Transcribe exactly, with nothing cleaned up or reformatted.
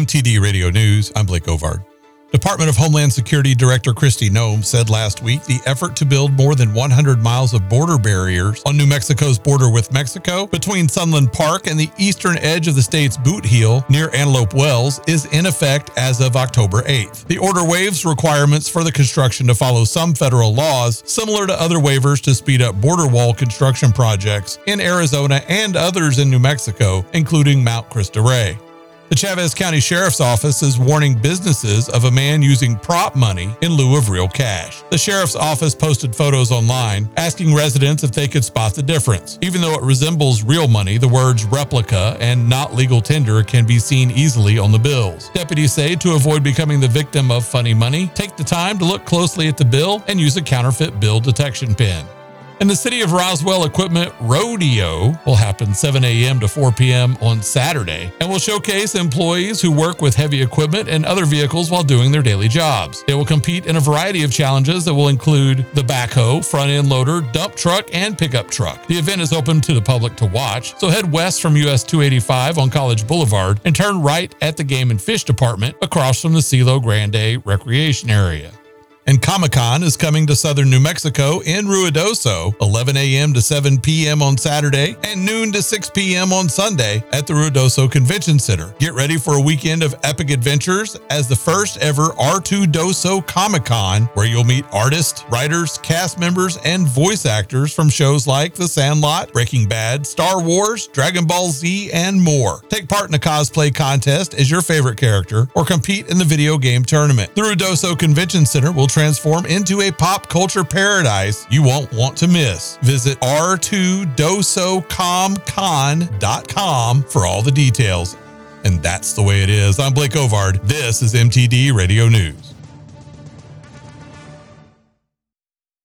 M T D Radio News, I'm Blake Ovard. Department of Homeland Security Director Kristi Noem said last week the effort to build more than one hundred miles of border barriers on New Mexico's border with Mexico between Sunland Park and the eastern edge of the state's boot heel near Antelope Wells is in effect as of October eighth. The order waives requirements for the construction to follow some federal laws, similar to other waivers to speed up border wall construction projects in Arizona and others in New Mexico, including Mount Christa Rey. The Chavez County Sheriff's Office is warning businesses of a man using prop money in lieu of real cash. The Sheriff's Office posted photos online asking residents if they could spot the difference. Even though it resembles real money, the words replica and not legal tender can be seen easily on the bills. Deputies say to avoid becoming the victim of funny money, take the time to look closely at the bill and use a counterfeit bill detection pin. And the City of Roswell Equipment Rodeo will happen seven a.m. to four p.m. on Saturday and will showcase employees who work with heavy equipment and other vehicles while doing their daily jobs. They will compete in a variety of challenges that will include the backhoe, front-end loader, dump truck, and pickup truck. The event is open to the public to watch, so head west from U S two eighty-five on College Boulevard and turn right at the Game and Fish Department across from the Cielo Grande Recreation Area. And Comic-Con is coming to southern New Mexico in Ruidoso, eleven a.m. to seven p.m. on Saturday and noon to six p.m. on Sunday at the Ruidoso Convention Center. Get ready for a weekend of epic adventures as the first ever Artudoso Comic-Con, where you'll meet artists, writers, cast members, and voice actors from shows like The Sandlot, Breaking Bad, Star Wars, Dragon Ball Z, and more. Take part in a cosplay contest as your favorite character or compete in the video game tournament. The Ruidoso Convention Center will transform into a pop culture paradise you won't want to miss. Visit R two doso com con dot com for all the details. And that's the way it is. I'm Blake Ovard. This is M T D Radio News.